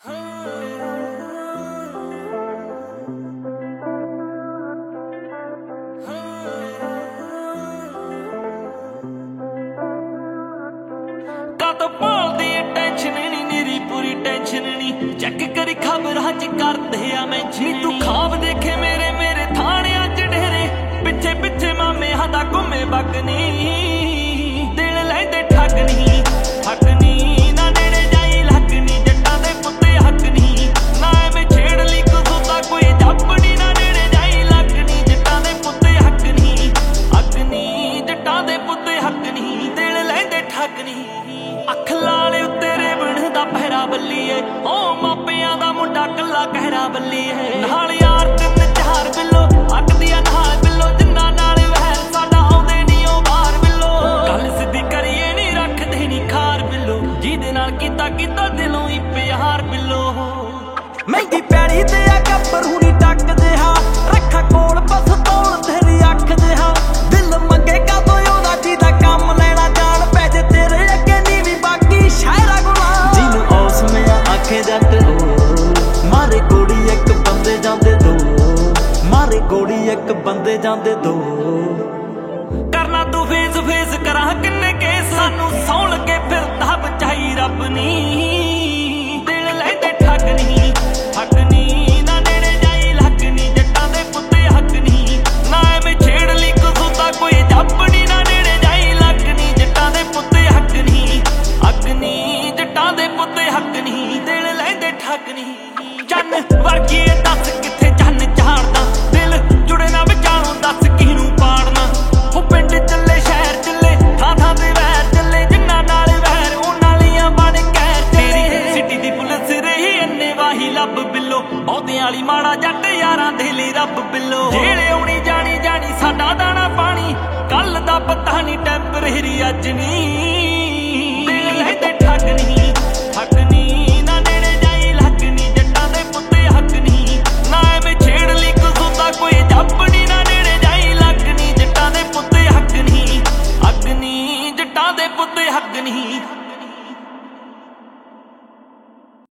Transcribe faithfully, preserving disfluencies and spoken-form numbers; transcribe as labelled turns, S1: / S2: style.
S1: तो भालदी टेंशन नी मेरी पूरी टेंशन नी चेक करी खबरां च करदे आ मेंशन तू खाब देखे मेरे मेरे थाणियां च डेरे पिछे पिछे मामे हादा घुमे बगनी दिल लैंदे ठग नी ठग नी ना नेड़े जाई लगनी जट्टां दे पुत्ते हक नी ना मैं छेड़ ली कुसुता कोई जपड़ी ना नेड़े जाई लगनी जट्टां दे पुत्ते हक नी हक नी जट्टां दे पुत्ते हक नी दिल लैंदे ठग नी अख लाले तेरे बनदा पहरा बल्लीए ओ मापियां दा मुंडा कल्ला कहरा बल्लीए नाल यार तिन चार बिल्लो अकदिया नाल बिल्लो जिन्ना नाल वहर साडा आउंदे नी ओ बाहर बिल्लो गल सिद्धी करिए नी रखदे नी खार बिल्लो जिहदे नाल कीता कीता दिलों ही प्यार बिल्लो महंगी पैड़ी ते आ गब्बरू नी टकदे हा रखा कोल बस तोड़ तेरी अख दे हा दिल मंगे का तो ओदा जीदा काम लेना जान पै जे तेरे अगे नी भी बाकी शायरा गुलाम जिन औस में आखे जट मारे गोड़ी एक बंदे जांदे दो मारे गोड़ी एक बंदे जांदे दो करना तू फेस फेस करा किन्ने के सानू सौल के फिरदा बचाई रब नी दिल लैंदे ठग नी ठग नी ना नेड़े जाई लगनी जट्टां दे पुत्ते हक नी ना मैं छेड़ ली कुसुता कोई जपड़ी ना नेड़े जाई लगनी जट्टां दे पुत्ते हक नी हक नी जट्टां दे पुत्ते हक नी दिल लैंदे ठग नी चन्न वर्गी दस किथे चन्न चाड़दा दिल जुड़े ना विचारों दस किहनूं पाड़ना ओ पिंड चले शहर चले थां थां ते वैर चले जिन्ना नाल वैर उन्हां लियां बण कहर तेरी सिटी दी पुलिस रही अन्ने वाही लब बिल्लो बहुतियां वाली माड़ा जट यारां दे लई रब बिल्लो जेड़े आउणी जानी जानी साडा दाना पानी कल दा पता नी टैंपरेरी अज नी दिल लैंदे ठग नी